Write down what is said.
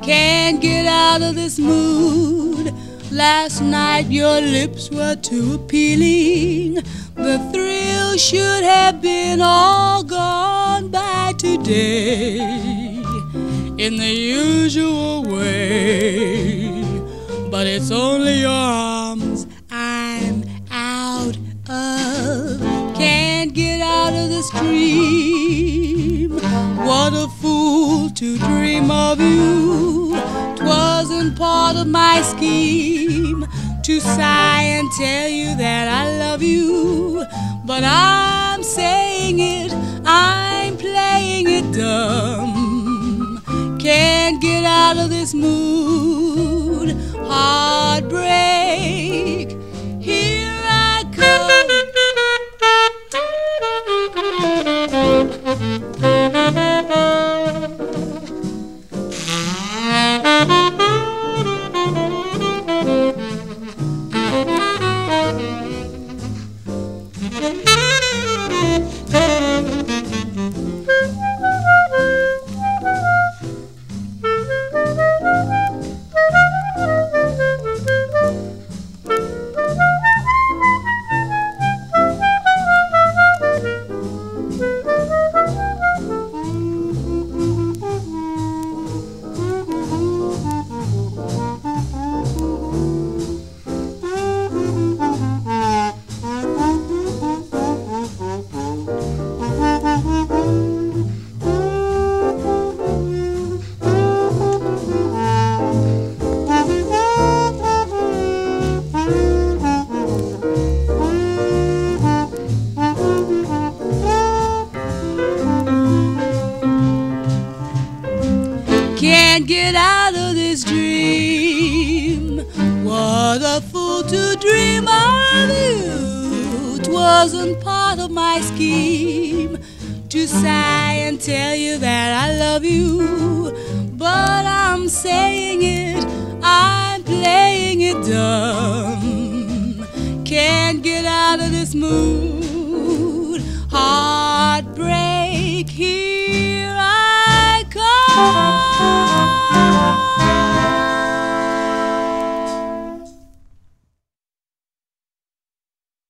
Can't get out of this mood. Last night your lips were too appealing. The thrill should have been all gone by today in the usual way. But it's only your arms I'm out of. Can't get out of this dream. What a fool to dream of you. 'Twasn't part of my scheme to sigh and tell you that I love you. But I'm saying it, I'm playing it dumb. Can't get out of this mood. Heartbreak, here I come. Can't get out of this dream. What a fool to dream of you. 'Twasn't part of my scheme to sigh and tell you that I love you. But I'm saying it, I'm playing it dumb. Can't get out of this mood.